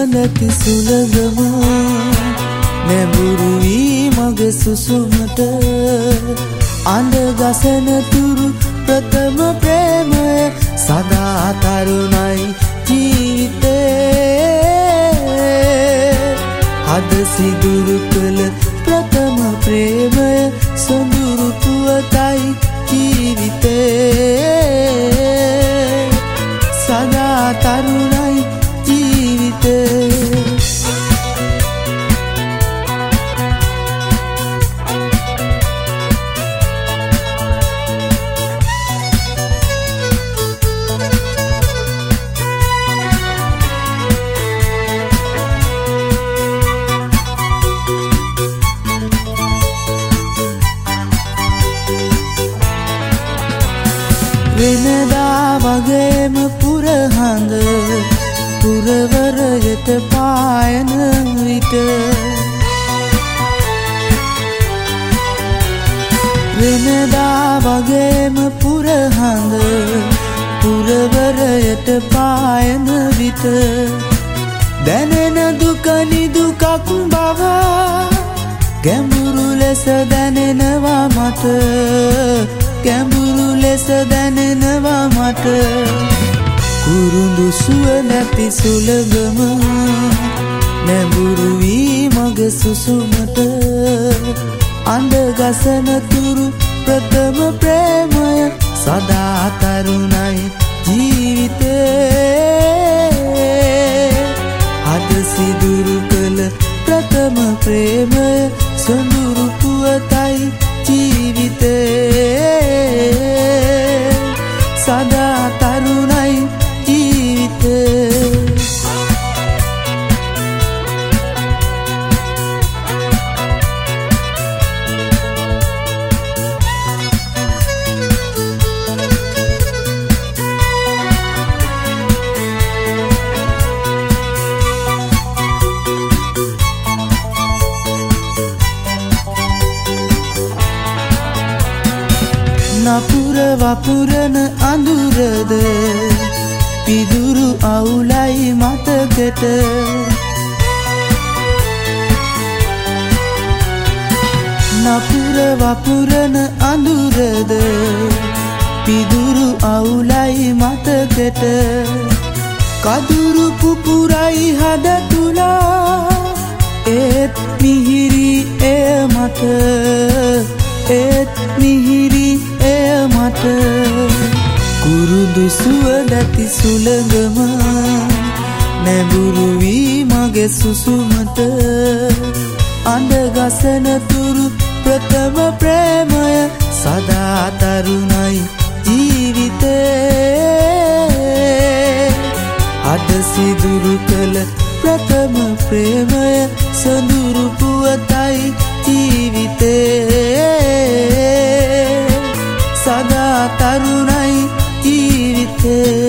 සුවඳති සුළඟම නැඹුරු වී මගේ සුසුමට අඳ ගසන තුරු ප්‍රථම ප්‍රේමය සදා තරුණයි ජීවිතේ හද සිදුරු කළ ප්‍රථම ප්‍රේමය සොඳුරු පුවතයි ජීවිතේ සදා තරුණයි ජීවිතේ වෙනදා වගේම පුරහඳ පුරවරයට පායන විට වෙනදා වගේම පුරහඳ පුරවරයට පායන විට දැනෙන දුක නිදුකක් බව ගැඹුරු ලෙස දැනෙනවා මට ගැඹුරු ලෙස දැනෙනවා මට කුරුඳු සුව නැති සුළඟම නැඹුරු වී මගේ සුසුමට අඳ ගසන තුරු ප්‍රථම ප්‍රේමය සදා තරුණයි ජීවිතේ අද සිදුරු කළ ප්‍රථම ප්‍රේමය සොඳුරු පුවතයි ජීවිතේ සදා තරුණයි ජීවිතේ නපුර වපුරන අඳුරද පිදුරු අවුලයි මතකෙට නපුර වපුරන අඳුරද පිදුරු අවුලයි මතකෙට කදුරු පුපුරයි හද තුලා ඒත් මිහිරි එය මට ඒත් මිහිරි එය මට කුරුඳු සුවඳති සුළඟම නැඹුරු වී මගේ සුසුමට අඳ ගසන තුරු ප්‍රථම ප්‍රේමය සදා තරුණයි ජීවිතේ අද සිදුරු කළ ප්‍රථම ප්‍රේමය සොඳුරු පුවතයි ජීවිතේ සදා තරුණයි ජීවිතේ